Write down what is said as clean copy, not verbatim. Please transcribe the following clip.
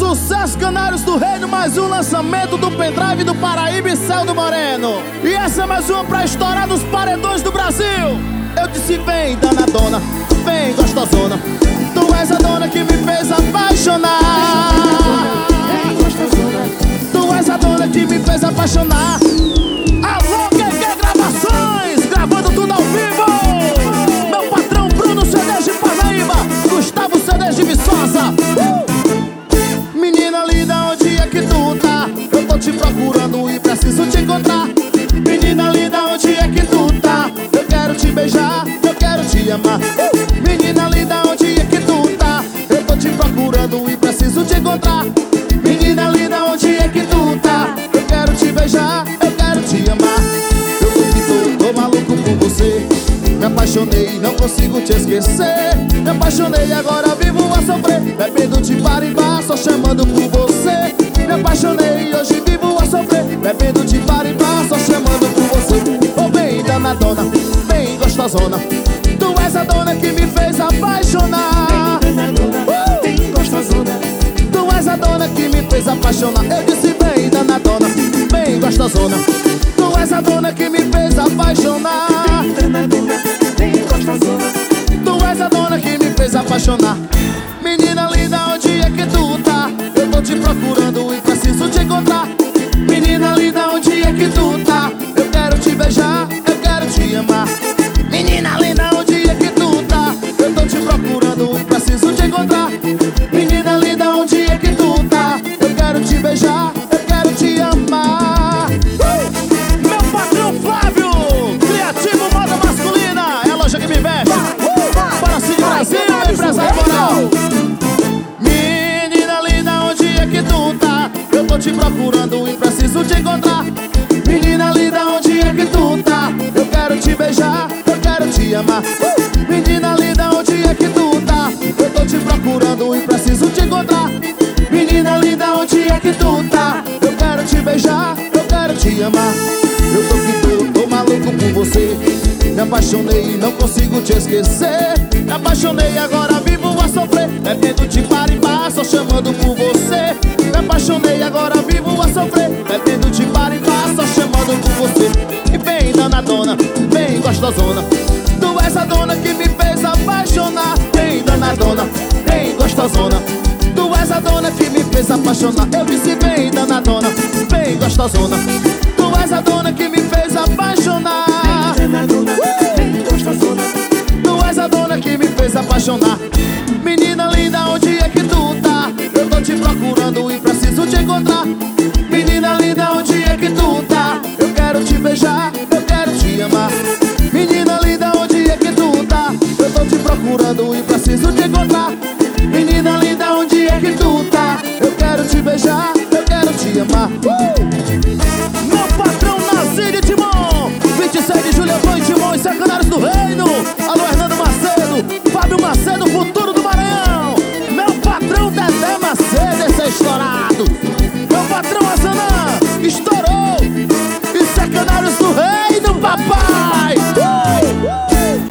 Sucesso Canários do Reino, mais um lançamento do pendrive do Paraíba e Céu do Moreno. E essa é mais uma pra estourar nos paredões do Brasil. Eu disse vem danadona, vem gostosona, tu és a dona que me fez apaixonar. Vem gostosona, tu és a dona que me fez apaixonar. Alô, QQ Gravações, gravando tudo ao vivo. Meu patrão Bruno CDs de Paraíba, Gustavo CDs de Viçosa. Menina linda, onde é que tu tá? Eu tô te procurando e preciso te encontrar. Menina linda, onde é que tu tá? Eu quero te beijar, eu quero te amar. Menina linda, onde é que tu tá? Eu tô te procurando e preciso te encontrar. Menina linda, onde é que tu tá? Eu quero te beijar, eu quero te amar. Eu tô maluco por você. Me apaixonei, não consigo te esquecer. Me apaixonei, agora vivo a sofrer. Bebendo de bar em bar, só chamando por você. Me apaixonei, hoje vivo a sofrer. Bebendo de bar em bar, só chamando por você. Oh, bem danadona, bem gostosona, tu és a dona que me fez apaixonar. Bem danadona, bem gostosona, tu és a dona que me fez apaixonar. Eu disse bem danadona, bem gostosona, tu és a dona que me fez apaixonar. Bem danadona, bem gostosona, tu és a dona que me fez apaixonar. Menina linda, onde é que tu tá? Eu tô te procurando e preciso te encontrar. Menina linda, onde é que tu tá? Eu quero te beijar, eu quero te amar. Menina linda, onde é que tu tá? Eu tô te procurando e preciso te encontrar. Menina linda, onde é que tu tá? Eu quero te beijar, eu quero te amar. Meu patrão Flávio, criativo moda masculina, é a loja que me veste. Para Cid Brasil, empresário moral. Menina linda, onde é que tu tá? Eu tô te procurando e preciso te encontrar. Menina linda, onde é que tu tá? Eu quero te beijar, eu quero te amar. Menina linda, onde é que tu tá? Eu tô te procurando e preciso te encontrar. Menina linda, onde é que tu tá? Eu quero te beijar, eu quero te amar. Eu tô maluco por você. Me apaixonei, não consigo te esquecer. Me apaixonei, agora vivo a sofrer. Bebendo de bar em bar, só chamando por você. Me apaixonei, agora vivo a sofrer. Bebendo de bar em bar, só chamando por você. E bem danadona, bem gostosona, tu és a dona que me fez apaixonar. Bem danadona, bem gostosona, tu és a dona que me fez apaixonar. Eu disse bem danadona, bem gostosona, tu és a dona que me fez apaixonar. Bem danadona, bem gostosona, tu és a dona que me fez apaixonar.